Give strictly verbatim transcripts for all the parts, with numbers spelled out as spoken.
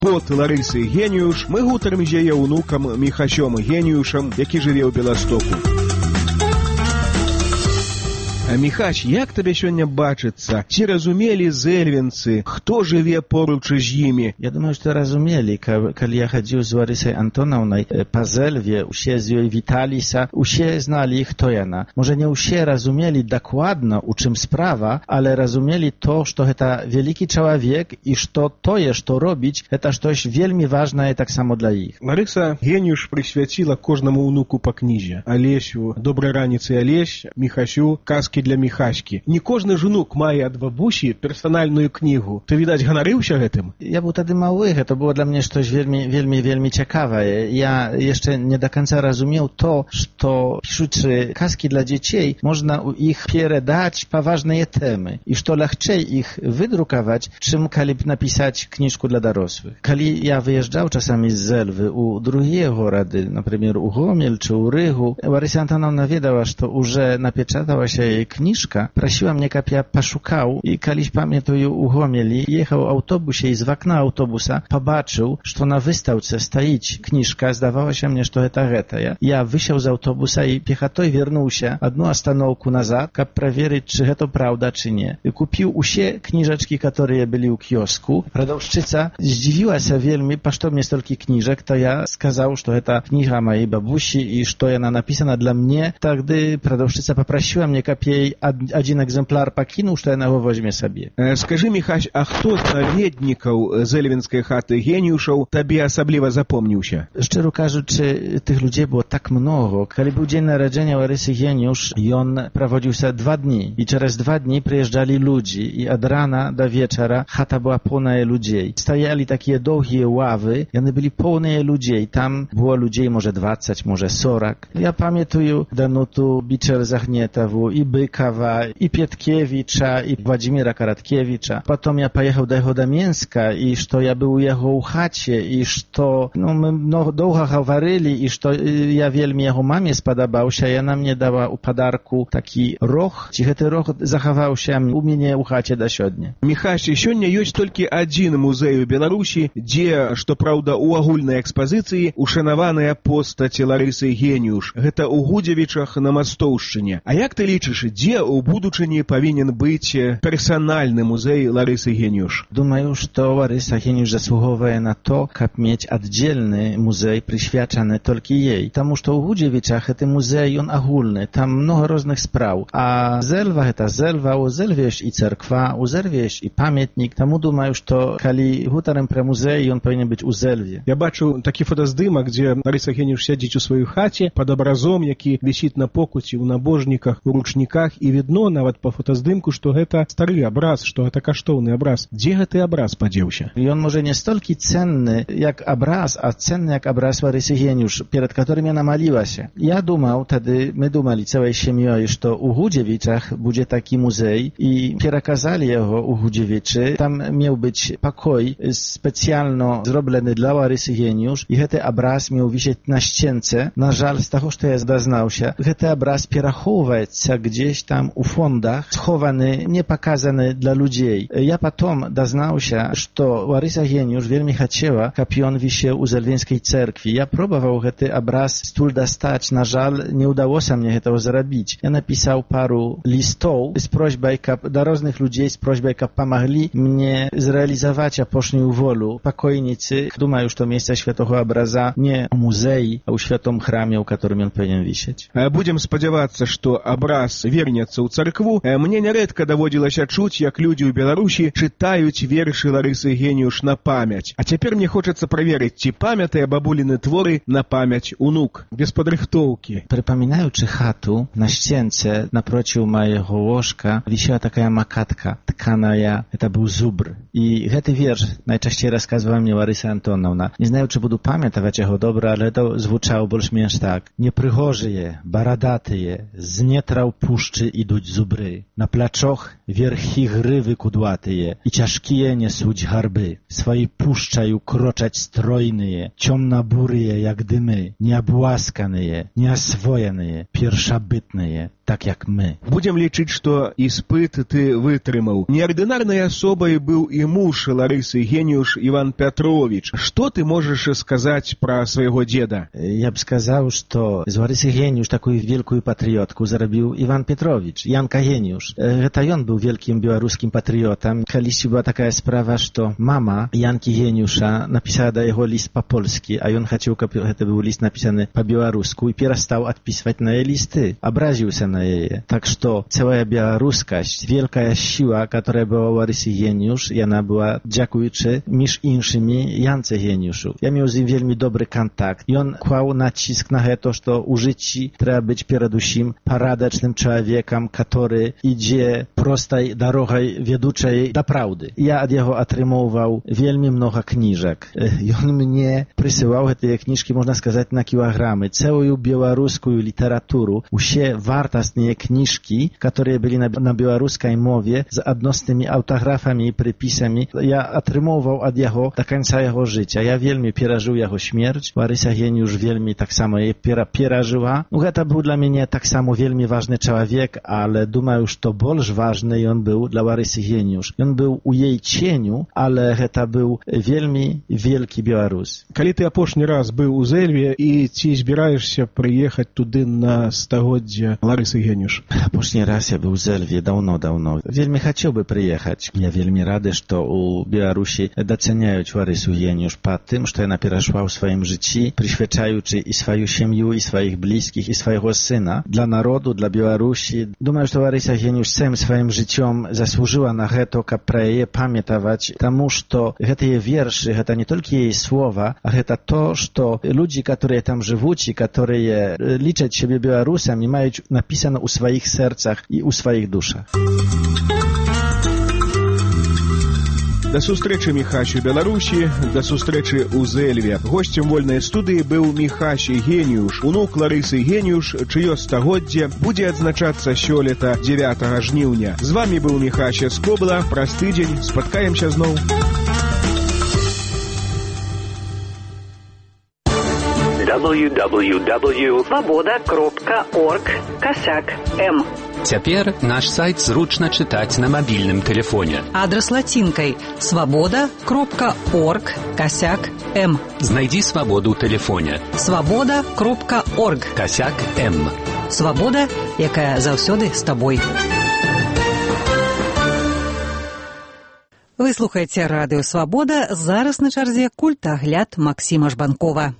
Под Ларысы Геніюш мы гутарым з яе ўнукам Міхасём Геніюшам, які жыве ў Беластоку. А Міхась, як табе сёння бачыцца? Ці разумелі зэльвенцы, хто жыве поруч з імі? Я думаю, што разумелі, калі я хадзіў з Ларысай Антонаўнай па Зэльве, усе з ёй віталіся, усе зналі, хто яна. Можа, не ўсе разумелі дакладна, у чым справа, але разумелі то, што гэта вялікі чалавек і што тое, што робіць, гэта штось вельмі важнае таксама для іх. Ларыса Геніюш прысвяціла кожнаму ўнуку па кнізе. Алесю, добрай раніцы, Алесь, Міхасю, казкі для Міхаські. Не кожны ж унук мае ад бабусі персанальную кнігу. Ты, відаць, ганарыўся гэтым? Я быў тады малы, гэта было для мяне штось вельмі, вельмі, вельмі цікавае. Я яшчэ не да канца разумеў то, што пішучы казкі для дзяцей, можна ў іх перадаць паважныя тэмы і што лягчэй іх выдрукаваць, чым калі б напісаць кніжку для дарослых. Калі я выязджаў часамі з Зэльвы ў другія горады, например, у Гомель чи у Ригу, Лариса Антоновна ведала, што уже напечаталася jej kniżka, prosiła mnie, kab ja poszukał i kiedyś pamiętuję u Gomeli, jechał w autobusie i z okna autobusa pobaczył, że na wystawce stoić kniżka, zdawało się mnie, że to geta. Ja, ja wysiał z autobusa i piechotoj wiernuł się одну остановку назад, kab проверить, czy to prawda, czy nie. I kupił usie kniżeczki, które byli u kiosku. Продавщица zdziwiła się wielmi, po co mnie stolki kniżek, to ja skazał, że to kniha mojej babusi i że ona napisana dla mnie. Wtedy продавщица попросила mnie, kab jej один egzemplar покинул, что она его возьме себе. Скажи, Михась, а хто з наведнікаў зэльвенскай хаты Геніюшаў табе асабліва запомніўся? Szczerze кажучи, tych ludzi było tak mnogo. Kiedy był dzień narodzenia Larysy Geniusz, i on prowadził się dwa dni. I przez dwa dni przyjeżdżali ludzie. I od rana do wieczora chata była pełna ludzi. Stajali takie długie ławy. I one byli pełne ludzi. Tam było ludzi może dwadzieścia, może czterdzieści. Ja pamiętuję Danutu Biczer-Zachnietową, i Bykawa, i Pietkiewicza, i Władimira Karatkiewicza. Potem ja pojechał do jego Damięska i że ja był u jego chacie i że no, my no, długo говорили i że ja wielmi jego mamie spodobał się. Ja nam nie dała u podarku taki roch. Ci ten roch zachował się u mnie u chacie do siodnie. Михась, сёння ёсць толькі адзін музей у Беларусі, дзе, што праўда, у агульнай экспазіцыі ушанаваная постаць Ларысы Геніюш. Гэта ў Гудзевічах на Мастоўшчыне. А як ты лічыш, дзе ў будучыні павінен быць персанальны музей Ларысы Геніюш? Думаю, што Ларыса Геніюш заслугоўвае на то, каб мець аддзельны музей прысвячаны толькі ей. Таму што ў Гудзевічах гэты музей, ён агульны, там много розных спраў. А Зэльва гэта Зэльва, у Зэльве ёсць і царква, у Зэльве ёсць і памятнік. Таму думаю, што калі гутарым пра музей, ён павінен быць у Зэльве. Я бачу такі фотаздымак, дзе Ларыса Геніюш сядзіць у сваёй хаце пад абразом, які вісіць на покуці, у набожніках, у ручніках, і відно нават па фотаздымку, што гэта стары абраз, што гэта каштоўны абраз. Дзе гэты абраз падзеўся? Ён можа не столькі ценны, як абраз, а ценны як абраз Ларысы Геніюш, перад которым яна малілася. Я думаў, тады мы думалі цałej сям'ёй, што у Гудзевічах будзе такі музей, і пераказалі яго у Гудзевічы. Там меў быць пакой спецjalno зроблены для Ларысы Геніюш, і гэты абраз меў вісець на сценце. На жаль, з таго, што я дазнаўся, гэты абраз перахоўваецца gdzieś tam u fondach, schowany, nie pokazany dla ludzi. Ja potem doznał się, że Larysa Geniusz wielmi chciała, aby on wisiał u Zélwienskiej cerkwi. Ja próbował ten obraz stul dostać, na żal nie udało się mnie tego zrobić. Ja napisał paru listów z prośbą do różnych ludzi, z prośbą, aby pomogli mnie zrealizować, a poszli u wolu. Pokojnicy, думаю, że to miejsce świętego obraza nie u muzei, a u świętym chramie, u którym on powinien wisieć. Будем спадзявацца, што абраз вернецца ў царкву. Мне нярэдка даводзілася чуць, як людзі ў Беларусі чытаюць вершы Ларысы Геніюш на памяць. А цяпер мне хочацца праверыць, ці памятае бабуліны творы на памяць унук, без падрыхтоўкі. Прыпамінаючы хату, на сценце напроціў майго ложка вісела такая макатка тканая, это быў зубр. І гэты верш najczęściej расказвала мне Ларыса Антоновна. Не знаю, czy буду памятаваць яго добра, але это звучало больш-менш так. Непрыгожыя, барадатыя, з нетраў пушчы ідуць зубры. На плячох верхі грывы кудлатыя і цяжкія несуць гарбы. Сваі пушчаю крочаць стройныя, цёмна-бурыя, як дымы, неабласканыя, неасвоеныя, першабытныя. так як мы. Будзем лічыць, што іспыт ты вытрымаў. Неардынарнай асобай быў і муж Ларысы Геніуш Іван Пятрович. Што ты можаш сказаць пра свайго дзеда? Я б сказаў, што з Ларысы Геніуш такую вялікую патрыётку зарабіў Іван Петрович, Янка Геніуш. Гэта ён быў вялікім беларускім патрыётам. Калісьці была такая справа, што мама Янкі Геніуша напісала да яго ліст па-польскі, а ён хацеў, каб гэта быў ліст напісаны па-беларуску і перастаў адпісваць на яе лісты. Абразіўся на яе. Так што цэлая беларускасць, вялікая сіла, которая была ў Ларысы Геніуш, яна была дзякуючы між іншымі Янце Геніушу. Я меў з ім вельмі добры кантакт. Ён клаў націск на гэта, што ў жыцці трэба быць перадусім парадачным чалавекам, который ідзе простай дарогай ведучай да праўды. Я ад яго атрымоўваў вельмі многа кніжак. Ён мне прысылаў гэтыя кніжкі, можна сказаць, на кілаграмы. Цэлую беларускую літаратуру, усе вартасныя кніжкі, которые былі на, на беларускай мове з адноснымі аўтаграфамі і прыпісамі, я атрымоўваў ад яго да канца яго жыцця. Я вельмі перажыў яго смерць. Ларыса Геніуш вельмі таксама яе пера, перажыла. Ну, гэта быў для мяне таксама вельмі важны чалавек, але думаю, што больш важны ён быў для Ларысы Геніуш. Ён быў у jej cieniu, ale гэта быў вельмі вялікі беларус. Калі ты апошні раз быў у Зэльве і ці збіраешся прыехаць туды на стагоддзе Ларысы Геніуш? Апошні раз я быў у Зэльве даўно-даўно. Вельмі хацеў бы прыехаць. Я вельмі рады, што у Беларусі дацэняюць Ларысу Геніуш па тым, што яна перайшла ў сваім жыцці, прысвячаючы і сваю сям'ю, і сваіх блізкіх, і свайго сына для народу, для Беларусі. Думаю, што Ларыса Геніуш цэлым сваім жыццём заслужыла на гэта, каб пра яе памятаваць, таму што гэтыя вершы, гэта не толькі яе слова, а гэта то, што людзі, которые там жывуць і которые лічаць сябе беларусамі, маюць напісана ў сваіх сэрцах і ў сваіх душах. Да сустрэчы Міхасі Беларусі, да сустрэчы ў Зэльве. Госцем вольнай студыі быў Міхасі Геніуш, унук Ларысы Геніуш, чыё стагоддзе будзе адзначацца сёлета дзевятага жніўня. З вамі быў Міхася Скобла. Праз тыдзень спаткаемся зноў. дабл ю дабл ю дабл ю крапка свобода крапка орг косяк эм. Цяпер наш сайт зручна чытаць на мабільным тэлефоне. Адрас лацінкай свобода крапка орг косяк эм. Знайдзі свабоду ў тэлефоне. свобода крапка орг косяк эм. Свабода, якая заўсёды з табой. Вы слухаеце радыё Свабода. Зараз на чарзе культагляд Максіма Жбанкова.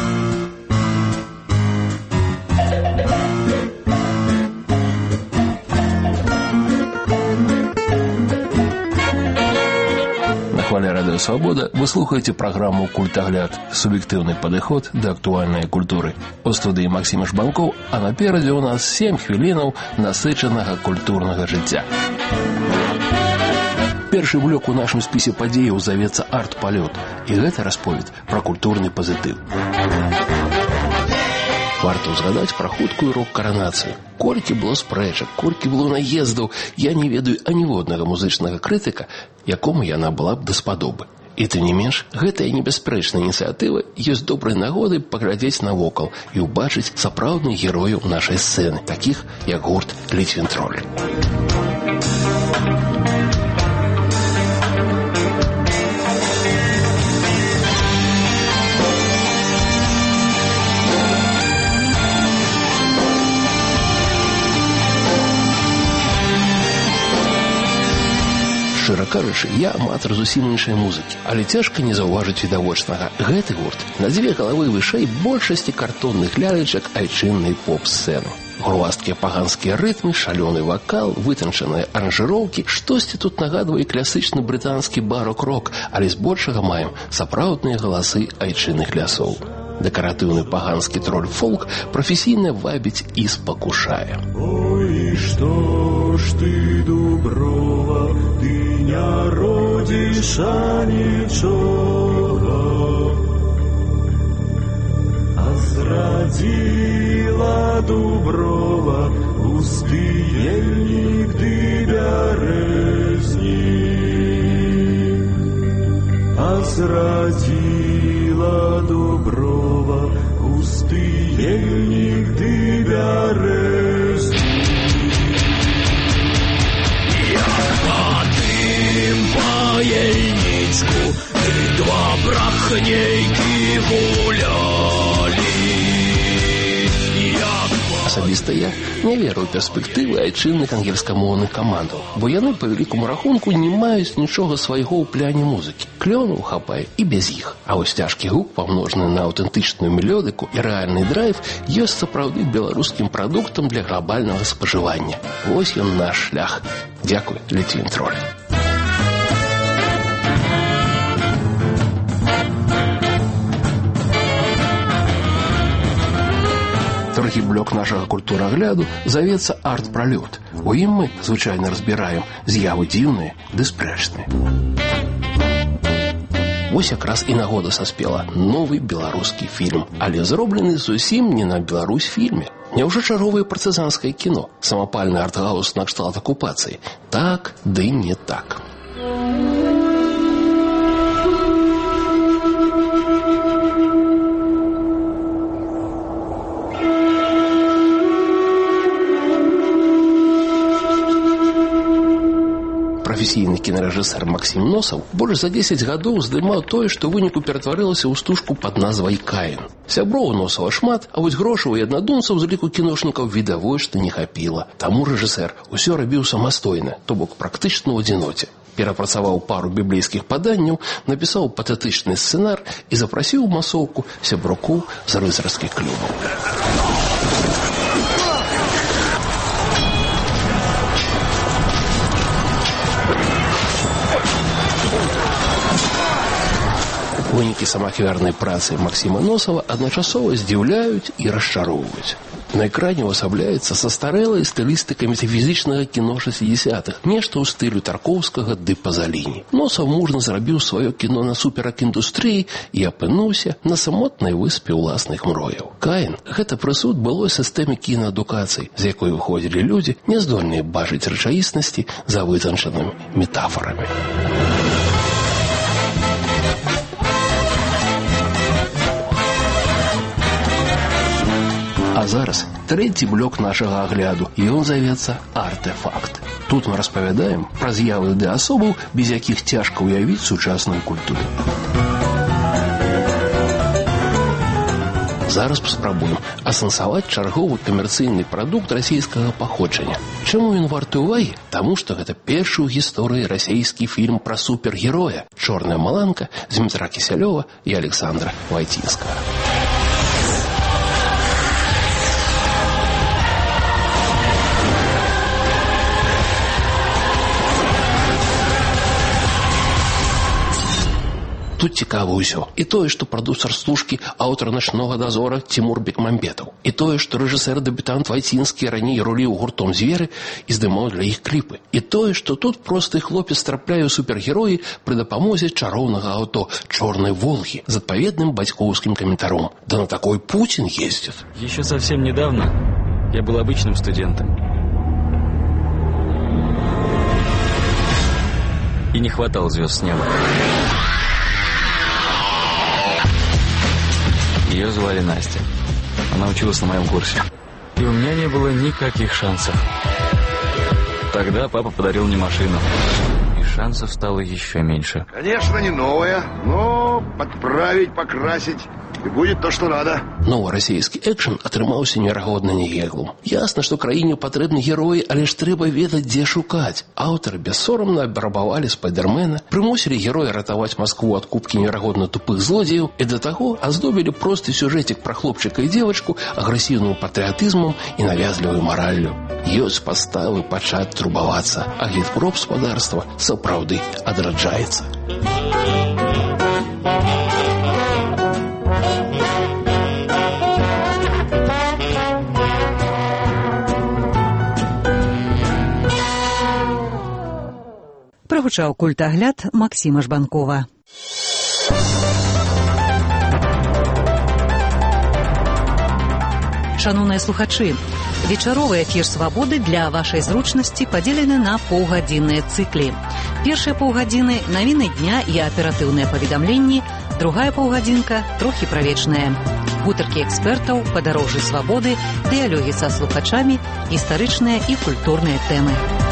На радио «Свобода» вы слухаете программу «Культагляд» – субъективный подход до актуальной культуры. У студии Максим Жбанков, а напереди у нас семь хвилинов насыченного культурного життя. Першы блок у нашым спісе падзеяў завецца арт-палёт, і гэта расповед пра культурны пазітыў. Варта ўзгадаць пра хуткую рок-каранацыю. Колькі было спрэчак, колькі было наездаў, я не ведаю аніводнага музычнага крытыка, якому яна была б даспадобы. І тым не менш, гэтая небяспрэчная ініцыятыва ёсць добрай нагодай паглядзець навокал і ўбачыць сапраўдных герояў нашай сцэны, такіх як гурт «Літвінтроль». Шчыра кажучы, я аматар зусім іншай музыкі, але цяжка не заўважыць відавочнага. Гэты гурт на дзве галавы вышэй большасці картонных лялечак айчыннай поп-сцэны. Грувасткія паганскія рытмы, шалёны вакал, вытанчаныя аранжыроўкі, штосьці тут нагадвае класычны брытанскі барок-рок, але збольшага маем сапраўдныя галасы айчынных лясоў. Дэкаратыўны паганскі троль-фолк прафесійна вабіць і спакушае. Ой, што ж ты, дуброва, ты не родзіш анічога, а зрадзіла дуброва густы ельнік ды бярэзнік, а зрадзіла дуброва густы ельнік ды бярэзнік. ельніцку, ды два брахнейкі гулялі. Асабіста я не веру ў перспектывы айчынных ангельскамоўных камандаў, бо яны па вялікаму рахунку не маюць нічога свайго ў пляне музыкі. Клёнаў хапае і без іх. А вось цяжкі гук, памножаны на аўтэнтычную мелодыку і рэальны драйв, ёсць сапраўды беларускім прадуктам для глобальнага спажывання. Вось ён наш шлях. Дзякуй, Літвін Троль. Другі блок нашага культурагляду завецца арт-пралёт. У ім мы звычайна разбіраем з'явы дзіўныя ды спрэчныя. Вось якраз і нагода саспела новы беларускі фільм, але зроблены зусім не на Беларусь фільме. Няўжо чарговае партызанскае кіно, самапальны арт-хаус накшталт акупацыі? Так, ды не так. Прафесійны кінарэжысэр Максім Носаў больш за дзесяць гадоў здымаў тое, што ў выніку ператварылася ў стужку пад назвай «Каін». Сяброў Носава шмат, а вось грошаў і аднадумцаў з ліку кіношнікаў відавочна не хапіла. Таму рэжысэр усё рабіў самастойна, то бок практычна ў адзіноце. Перапрацаваў пару біблейскіх паданняў, напісаў патэтычны сцэнар і запрасіў у масоўку сябрукоў з рыцарскіх клубаў. Вынікі самаахвярнай працы Максіма Носава адначасова здзіўляюць і расчароўваюць. На экране ўвасабляецца са старэлай стылістыкай метафізічнага кіно шэсцідзесятых, нешта ў стылю Таркоўскага ды Пазаліні. Носаў мужна зрабіў сваё кіно насуперак індустрыі і апынуўся на самотнай выспе ўласных мрояў. «Каін» – гэта прысуд былой сістэмы кінаадукацыі, з якой выходзілі людзі, не здольныя бачыць рэчаіснасці за вытанчанымі метафорамі. А зараз трэці блок нашага агляду, і ён завецца «Артэфакт». Тут мы распавядаем пра з'явы ды асобаў, без якіх цяжка ўявіць сучасную культуру. Зараз паспрабуем асэнсаваць чарговы камерцыйны прадукт расійскага паходжання. Чаму ён варты ўвагі? Таму што гэта першы ў гісторыі расійскі фільм пра супергероя «Чорная маланка» з Дмітра Кісялёва і Александра Вайцінскага. Тут цікава ўсё. І тое, што прадусар «Стужкі», аўтар «Начнога дазора» Цімур Бекмамбетаў. І тое, што рэжысэр-дэбютант Вайцінскі раней руліў гуртом «Звері» і здымаў для іх кліпы. І тое, што тут просты хлопец трапляе ў супергероі пры дапамозе чароўнага аўто «Чорнай Волгі» з адпаведным бацькоўскім каментаром. Да на такой Путин ездит. Еще совсем недавно я был обычным студентом. И не хватало звезд с неба. Ее звали Настя. Она училась на моем курсе. И у меня не было никаких шансов. Тогда папа подарил мне машину. И шансов стало еще меньше. Конечно, не новая, но подправить, покрасить, и будет то, что надо. Новы расійскі экшн атрымаўся неверагодна невеглым. Ясна, што краіне патрэбны героі, але ж трэба ведаць, дзе шукаць. Аўтары бессорамна абрабавалі спайдермена, прымусілі героя ратаваць Маскву ад купкі неверагодна тупых злодзеяў і да таго аздобілі просты сюжэтик пра хлопчыка і дзевачку агрэсіўным патрыятызмам і навязлівай мараллю. Ёсць падставы пачаць турбавацца, а гідпромгаспадарства сапраўды адраджаецца. Прагучаў культагляд Максіма Жбанкова. Шановныя слухачы, вечаровы эфір «Свабоды» для вашай зручнасці падзелены на паўгадзінныя цыклі. Першыя паўгадзіны – навіны дня і аператыўныя паведамленні, другая паўгадзінка – трохі пра вечнае. Гутаркі экспертаў, падарожжы свабоды, дыялогі са слухачамі, гістарычныя і культурныя тэмы.